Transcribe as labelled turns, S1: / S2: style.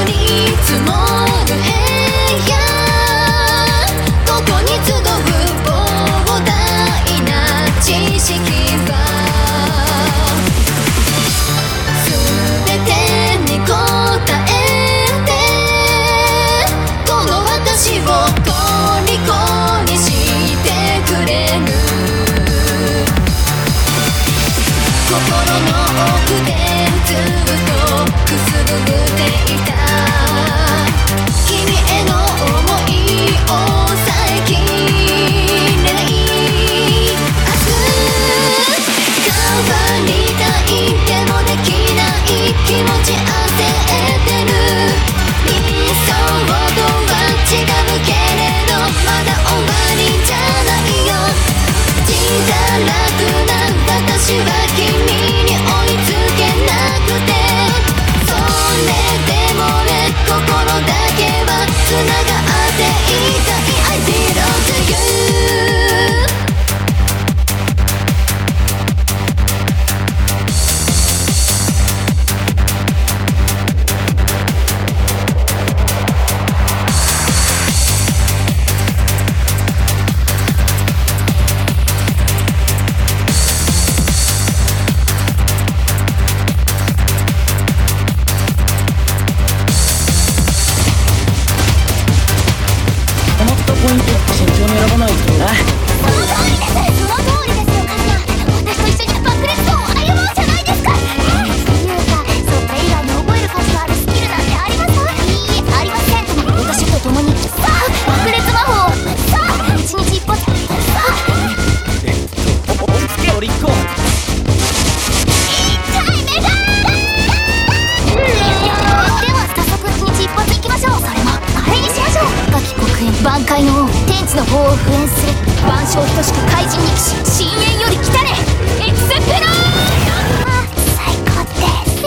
S1: り積もる部屋、ここに集う膨大な知識は全てに答えて、この私を虜にしてくれる。心の奥でずっとくすぶっていた君への想いを抑えきれない。明日変わりたいでもできない気持ち焦ってる。理想とは違うけれどまだ終わりじゃないよ。自堕落な私は君に追いつけなくて、それでもね心だけは繋がっていたい。 I belong to you。
S2: ポイント慎重に選ばないとな。
S3: その通りです。その通りですよ、カズマ。私と一緒に爆裂を歩もうじゃないですか。っていうか、それ以外に覚える価値があるスキルなんてあります？いいえ、ありません。私と共にさあ爆裂魔法をさあ一日一歩さあ
S2: 追いつけよリッコ。
S3: 痛い目がでは早速一日一歩いきましょう。それもあれにしましょう。赤き黒煙挽回の王天地の法を封印する腕章等しく怪人力士深淵より来たれエクスプロー